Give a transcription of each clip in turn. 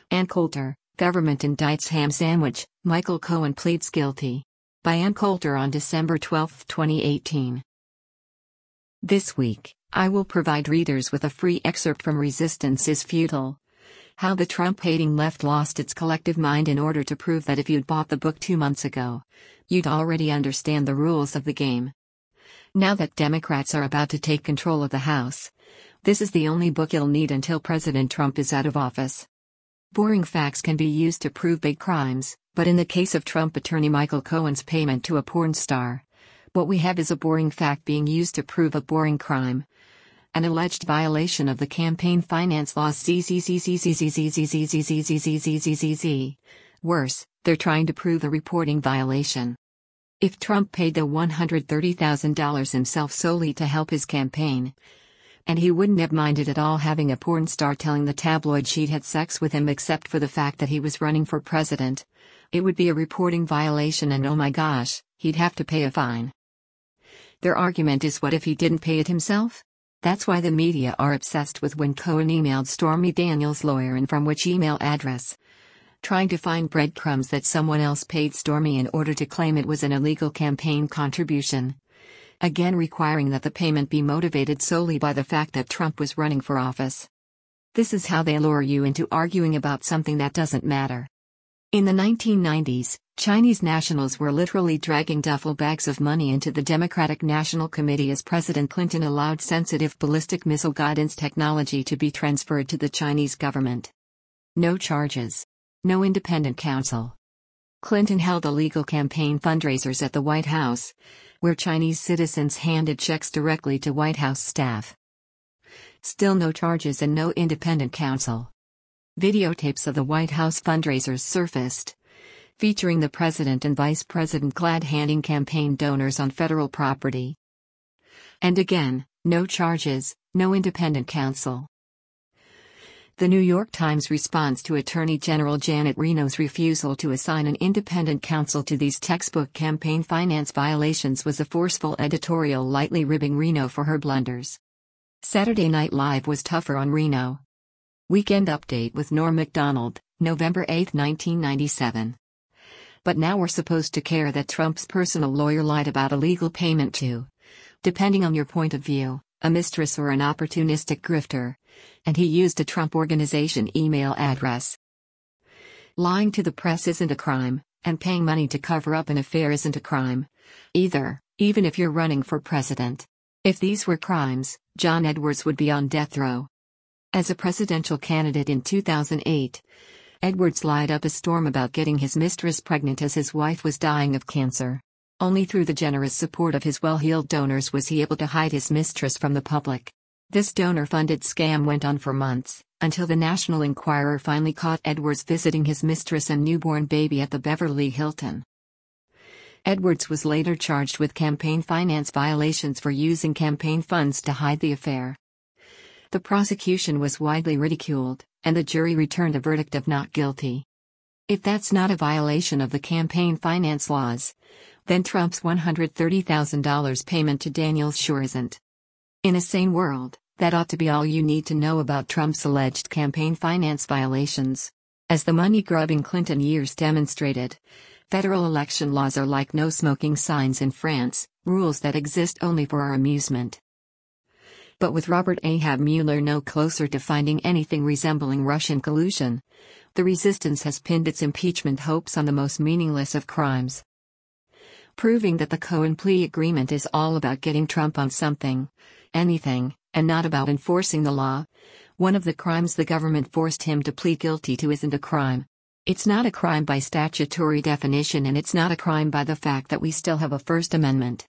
Ann Coulter, Government Indicts Ham Sandwich, Michael Cohen Pleads Guilty. By Ann Coulter on December 12, 2018. This week, I will provide readers with a free excerpt from Resistance is Futile. How the Trump-hating left lost its collective mind in order to prove that if you'd bought the book 2 months ago, you'd already understand the rules of the game. Now that Democrats are about to take control of the House, this is the only book you'll need until President Trump is out of office. Boring facts can be used to prove big crimes, but in the case of Trump attorney Michael Cohen's payment to a porn star, what we have is a boring fact being used to prove a boring crime. An alleged violation of the campaign finance laws. Worse, they're trying to prove a reporting violation. If Trump paid the $130,000 himself solely to help his campaign, and he wouldn't have minded at all having a porn star telling the tabloid she'd had sex with him except for the fact that he was running for president, it would be a reporting violation and oh my gosh, he'd have to pay a fine. Their argument is, what if he didn't pay it himself? That's why the media are obsessed with when Cohen emailed Stormy Daniels' lawyer and from which email address, trying to find breadcrumbs that someone else paid Stormy in order to claim it was an illegal campaign contribution. Again, requiring that the payment be motivated solely by the fact that Trump was running for office. This is how they lure you into arguing about something that doesn't matter. In the 1990s, Chinese nationals were literally dragging duffel bags of money into the Democratic National Committee as President Clinton allowed sensitive ballistic missile guidance technology to be transferred to the Chinese government. No charges. No independent counsel. Clinton held illegal campaign fundraisers at the White House, where Chinese citizens handed checks directly to White House staff. Still no charges and no independent counsel. Videotapes of the White House fundraisers surfaced, featuring the president and vice president glad-handing campaign donors on federal property. And again, no charges, no independent counsel. The New York Times response to Attorney General Janet Reno's refusal to assign an independent counsel to these textbook campaign finance violations was a forceful editorial lightly ribbing Reno for her blunders. Saturday Night Live was tougher on Reno. Weekend Update with Norm Macdonald, November 8, 1997. But now we're supposed to care that Trump's personal lawyer lied about a legal payment to, depending on your point of view, a mistress or an opportunistic grifter, and he used a Trump Organization email address. Lying to the press isn't a crime, and paying money to cover up an affair isn't a crime either, even if you're running for president. If these were crimes, John Edwards would be on death row. As a presidential candidate in 2008, Edwards lied up a storm about getting his mistress pregnant as his wife was dying of cancer. Only through the generous support of his well-heeled donors was he able to hide his mistress from the public. This donor-funded scam went on for months, until the National Enquirer finally caught Edwards visiting his mistress and newborn baby at the Beverly Hilton. Edwards was later charged with campaign finance violations for using campaign funds to hide the affair. The prosecution was widely ridiculed, and the jury returned a verdict of not guilty. If that's not a violation of the campaign finance laws, then Trump's $130,000 payment to Daniels sure isn't. In a sane world, that ought to be all you need to know about Trump's alleged campaign finance violations. As the money-grubbing Clinton years demonstrated, federal election laws are like no smoking signs in France, rules that exist only for our amusement. But with Robert Ahab Mueller no closer to finding anything resembling Russian collusion, the resistance has pinned its impeachment hopes on the most meaningless of crimes. Proving that the Cohen plea agreement is all about getting Trump on something, anything, and not about enforcing the law. One of the crimes the government forced him to plead guilty to isn't a crime. It's not a crime by statutory definition, and it's not a crime by the fact that we still have a First Amendment.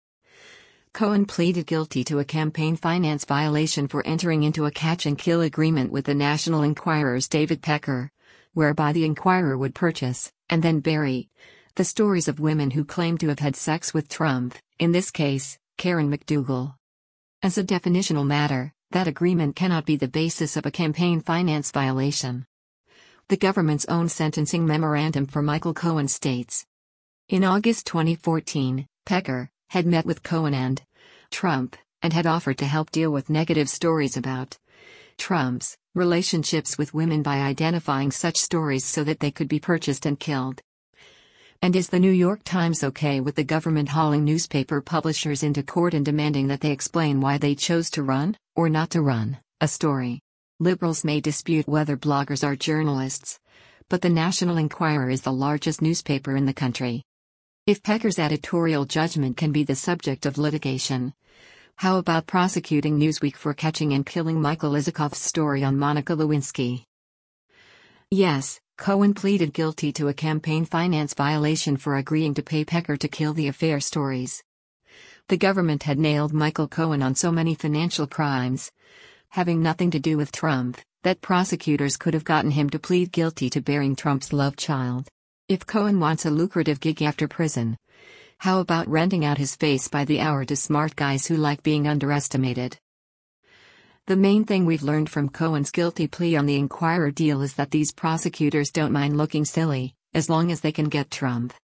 Cohen pleaded guilty to a campaign finance violation for entering into a catch-and-kill agreement with the National Enquirer's David Pecker, whereby the Enquirer would purchase, and then bury, the stories of women who claimed to have had sex with Trump, in this case, Karen McDougal. As a definitional matter, that agreement cannot be the basis of a campaign finance violation. The government's own sentencing memorandum for Michael Cohen states. In August 2014, Pecker had met with Cohen and Trump, and had offered to help deal with negative stories about Trump's relationships with women by identifying such stories so that they could be purchased and killed. And is the New York Times okay with the government hauling newspaper publishers into court and demanding that they explain why they chose to run, or not to run, a story? Liberals may dispute whether bloggers are journalists, but the National Enquirer is the largest newspaper in the country. If Pecker's editorial judgment can be the subject of litigation, how about prosecuting Newsweek for catching and killing Michael Isakov's story on Monica Lewinsky? Yes, Cohen pleaded guilty to a campaign finance violation for agreeing to pay Pecker to kill the affair stories. The government had nailed Michael Cohen on so many financial crimes, having nothing to do with Trump, that prosecutors could have gotten him to plead guilty to bearing Trump's love child. If Cohen wants a lucrative gig after prison, how about renting out his face by the hour to smart guys who like being underestimated? The main thing we've learned from Cohen's guilty plea on the Enquirer deal is that these prosecutors don't mind looking silly, as long as they can get Trump.